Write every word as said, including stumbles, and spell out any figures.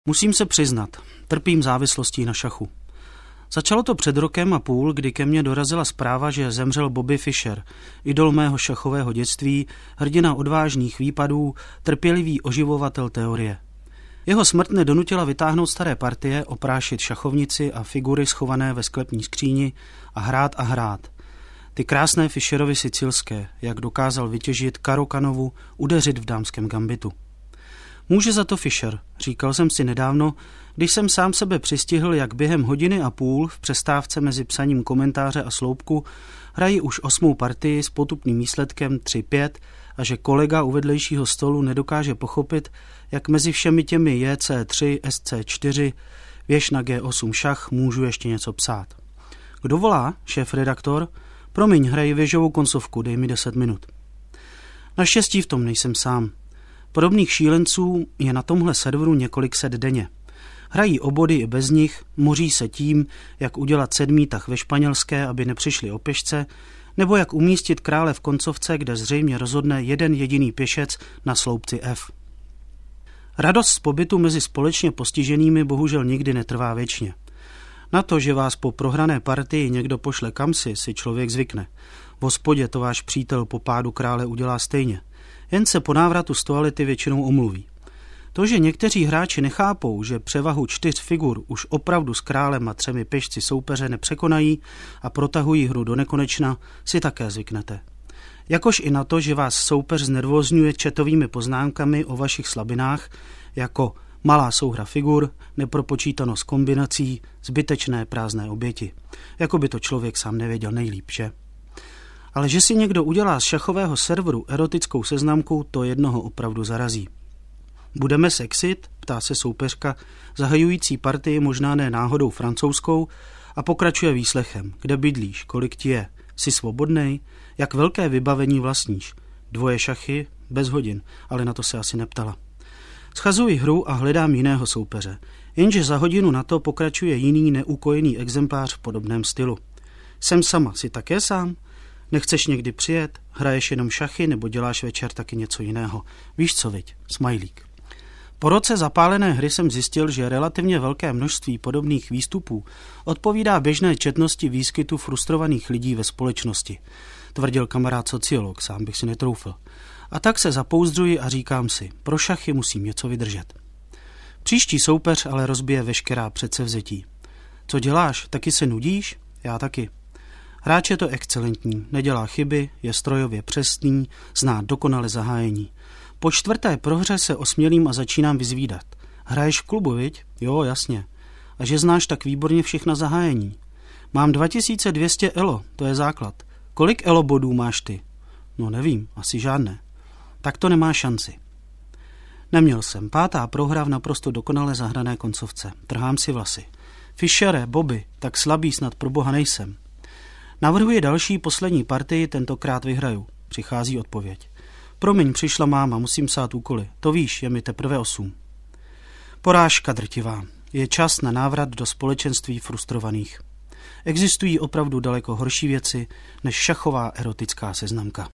Musím se přiznat, trpím závislostí na šachu. Začalo to před rokem a půl, kdy ke mně dorazila zpráva, že zemřel Bobby Fischer, idol mého šachového dětství, hrdina odvážných výpadů, trpělivý oživovatel teorie. Jeho smrt mě donutila vytáhnout staré partie, oprášit šachovnici a figury schované ve sklepní skříni a hrát a hrát. Ty krásné Fischerovy sicilské, jak dokázal vytěžit Caro-Canovu, udeřit v dámském gambitu. Může za to Fischer, říkal jsem si nedávno, když jsem sám sebe přistihl, jak během hodiny a půl v přestávce mezi psaním komentáře a sloupku hrají už osmou partii s potupným výsledkem tři pět a že kolega u vedlejšího stolu nedokáže pochopit, jak mezi všemi těmi J C tři, S C čtyři, věž na G osm šach můžu ještě něco psát. Kdo volá, šéf-redaktor? Promiň, hraji věžovou koncovku, dej mi deset minut. Naštěstí v tom nejsem sám. Podobných šílenců je na tomhle serveru několik set denně. Hrají o body i bez nich, moří se tím, jak udělat sedmý tah ve španělské, aby nepřišli o pěšce, nebo jak umístit krále v koncovce, kde zřejmě rozhodne jeden jediný pěšec na sloupci F. Radost z pobytu mezi společně postiženými bohužel nikdy netrvá věčně. Na to, že vás po prohrané partii někdo pošle kamsi, si člověk zvykne. V hospodě to váš přítel po pádu krále udělá stejně. Jen se po návratu z toalety většinou omluví. To, že někteří hráči nechápou, že převahu čtyř figur už opravdu s králem a třemi pěšci soupeře nepřekonají a protahují hru do nekonečna, si také zvyknete. Jakož i na to, že vás soupeř znervózňuje četovými poznámkami o vašich slabinách, jako malá souhra figur, nepropočítanost kombinací, zbytečné prázdné oběti. Jako by to člověk sám nevěděl nejlíp, že? Ale že si někdo udělá z šachového serveru erotickou seznamku, to jednoho opravdu zarazí. Budeme sexit? Ptá se soupeřka, zahajující partii možná ne náhodou francouzskou a pokračuje výslechem. Kde bydlíš? Kolik ti je? Jsi svobodnej? Jak velké vybavení vlastníš? Dvoje šachy? Bez hodin, ale na to se asi neptala. Schazuji hru a hledám jiného soupeře. Jenže za hodinu na to pokračuje jiný neukojený exemplář v podobném stylu. Jsem sama, si také sám? Nechceš někdy přijet? Hraješ jenom šachy nebo děláš večer taky něco jiného? Víš co, viď? Smajlík. Po roce zapálené hry jsem zjistil, že relativně velké množství podobných výstupů odpovídá běžné četnosti výskytu frustrovaných lidí ve společnosti, tvrdil kamarád sociolog, sám bych si netroufl. A tak se zapouzdřuji a říkám si, pro šachy musím něco vydržet. Příští soupeř ale rozbije veškerá předsevzetí. Co děláš? Taky se nudíš? Já taky. Hráč je to excelentní, nedělá chyby, je strojově přesný, zná dokonale zahájení. Po čtvrté prohře se osmělím a začínám vyzvídat. Hraješ v klubu, viď? Jo, jasně. A že znáš tak výborně všechna zahájení. Mám dva tisíce dvě stě elo, to je základ. Kolik elo bodů máš ty? No nevím, asi žádné. Tak to nemá šanci. Neměl jsem. Pátá prohra v naprosto dokonale zahrané koncovce. Trhám si vlasy. Fischere, Bobby, tak slabý snad pro boha nejsem. Navrhuji další poslední partii, tentokrát vyhraju. Přichází odpověď. Promiň, přišla máma, musím psát úkoly. To víš, je mi teprve osm. Porážka drtivá. Je čas na návrat do společenství frustrovaných. Existují opravdu daleko horší věci než šachová erotická seznamka.